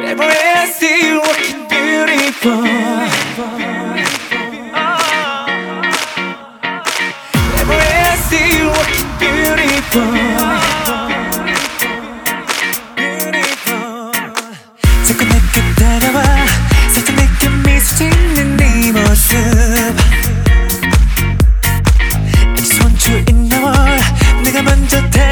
Everywhere I see you looking beautiful. Everywhere I see you looking beautiful. 자꾸 내게 다가와 살짝 내게 미소 짓는 네 모습. I just want you in the world. 내가 먼저